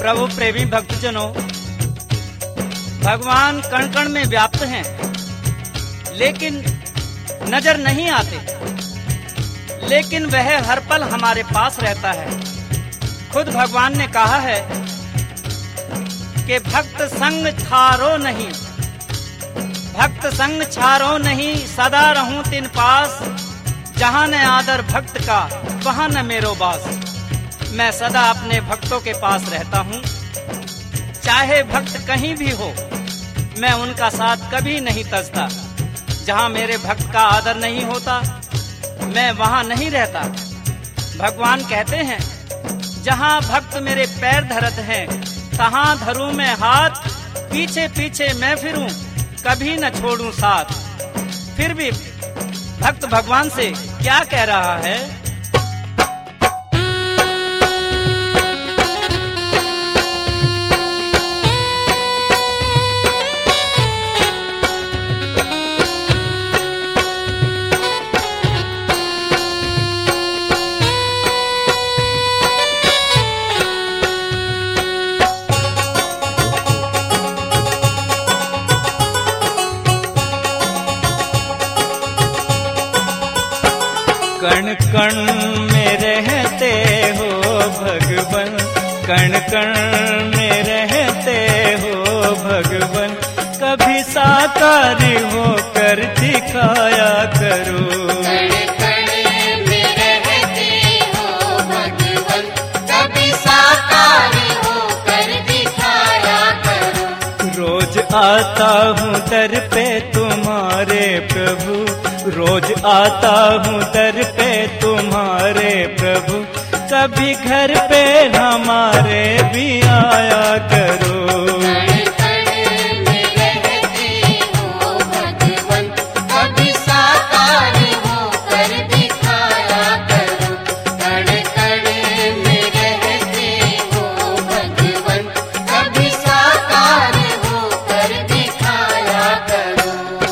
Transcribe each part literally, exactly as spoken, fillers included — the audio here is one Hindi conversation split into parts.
प्रभु प्रेमी भक्तजनों, भगवान कण कण में व्याप्त हैं, लेकिन नजर नहीं आते, लेकिन वह हर पल हमारे पास रहता है। खुद भगवान ने कहा है कि भक्त संग छारो नहीं, भक्त संग छारो नहीं, सदा रहूं तिन पास, जहां न आदर भक्त का वहां न मेरो बास। मैं सदा अपने भक्तों के पास रहता हूँ, चाहे भक्त कहीं भी हो, मैं उनका साथ कभी नहीं तजता। जहाँ मेरे भक्त का आदर नहीं होता, मैं वहाँ नहीं रहता। भगवान कहते हैं, जहाँ भक्त मेरे पैर धरत हैं, तहाँ धरूं मैं हाथ, पीछे पीछे मैं फिरूं, कभी न छोड़ूं साथ। फिर भी भक्त भगवान से क्या कह रहा है? कण कण में रहते हो भगवन, कण कण में रहते हो भगवन, कभी साकार होकर दिखाया करो। कण कण में रहते हो भगवन, कभी साकार होकर दिखाया करो। रोज आता हूँ दर पे तुम्हारे प्रभु, रोज आता हूँ दर पे तुम्हारे प्रभु, कभी घर पे हमारे भी आया करो। कण कण में रहते हो भगवन, कभी साकार होकर दिखाया करो। कण कण में रहते हो भगवन, कभी साकार होकर दिखाया करो।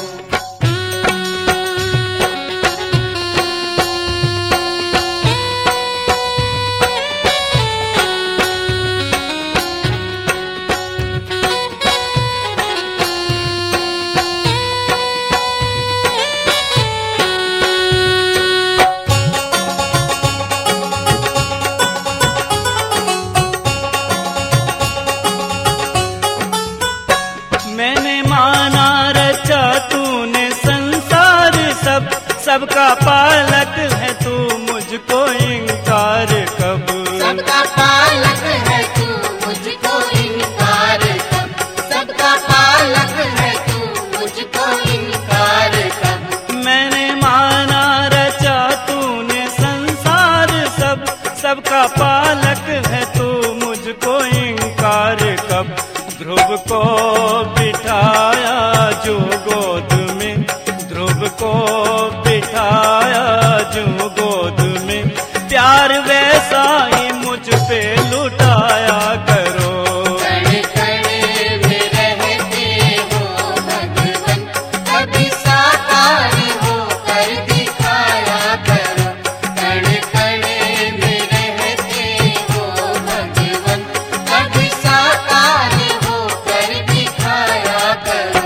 मैंने माना रचा तूने संसार सब, सबका पालक है तू, मुझको इनकार कब। सबका पालक है तू, मुझको इनकार कब। सबका पालक है तू, मुझको इनकार कब। मैंने माना रचा तूने संसार सब, सबका पालक है तू, मुझको इनकार कब। ध्रुव को बिठाया जो गोद में, ध्रुव को बिठाया जो गोद में, प्यार वैसा ही मुझ पे लुटाया करो। कण कण में रहते हो भगवन, कभी साकार होकर दिखाया करो। कण कण में रहते हो भगवन, कभी साकार होकर दिखाया करो।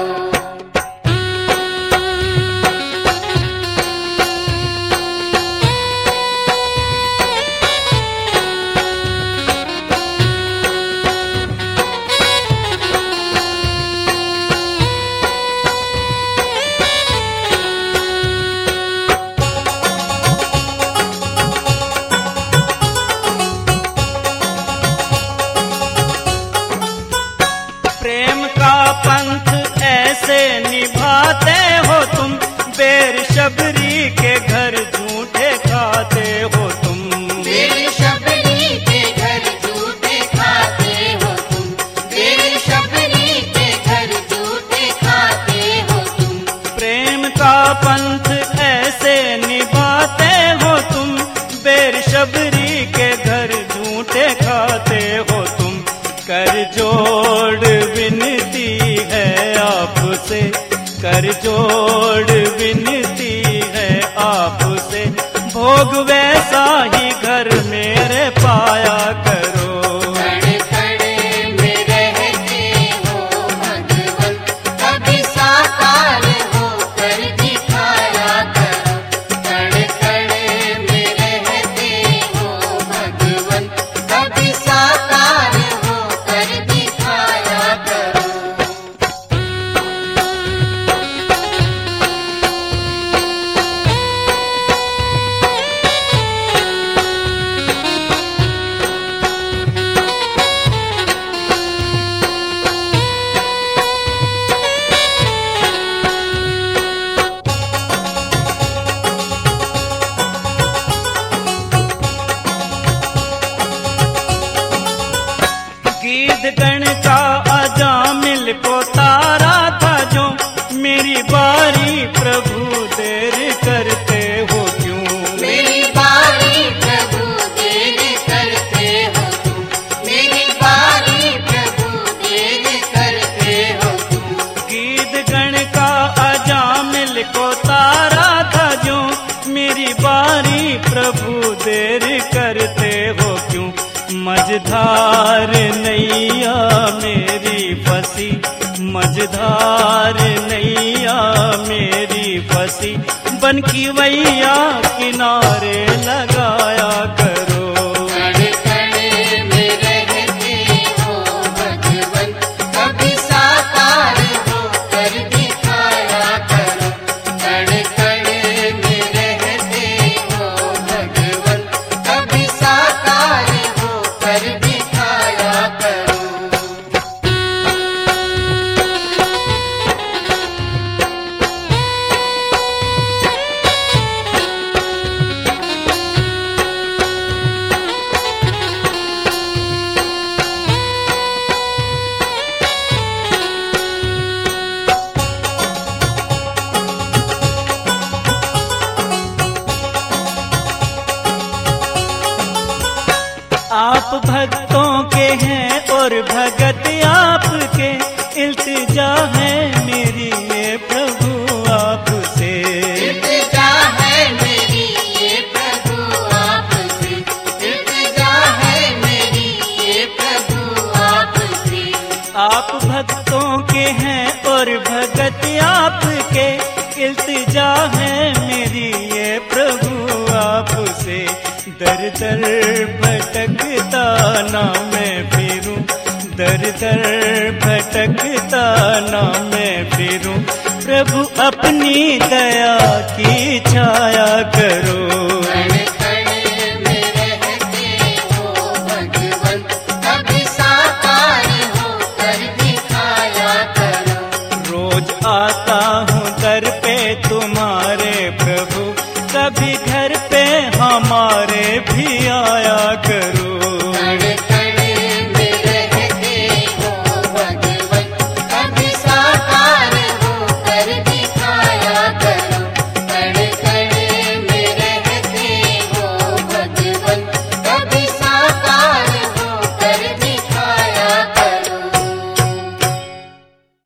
प्रेम का पंथ ऐसे निभाते हो तुम, बेर शबरी के घर झूठे खाते हो तुम। बेर शबरी के घर झूठे खाते हो तुम। बेर शबरी के घर झूठे खाते हो तुम। प्रेम का पंथ ऐसे निभाते हो तुम, बेर शबरी के घर झूठे खाते हो तुम। कर जोड़ विनती है आपसे, कर जोड़ विनती है आपसे, भोग वैसा ही घर मेरे पाया करो। कण कण बारी प्रभु देर करते हो क्यों। मझधार नैया मेरी फंसी, मझधार नैया मेरी फंसी, बन की वैया किनारे लगाया करो। कण कण में रहते हो भगवन, कभी साकार होकर दिखाया करो। कण कण में रहते हो भगवन, कभी साकार होकर दिखाया करो। आप भक्तों के हैं और भगत आपके, इल्तिजा है मेरी ये प्रभु आपसे। इल्तिजा है मेरी ये प्रभु आपसे, इल्तिजा है मेरी ये प्रभु आपसे। आप भक्तों के हैं और भगत आपके, इल्तिजा है मेरी ये प्रभु आपसे। दर दर भटकता ना मैं फिरूं, दर दर भटकता ना मैं फिरूं, प्रभु अपनी दया की छाया करो। कण कण में रहते हो भगवन, कभी साकार होकर दिखाया करो। रोज आता हूँ दर पे तुम्हारे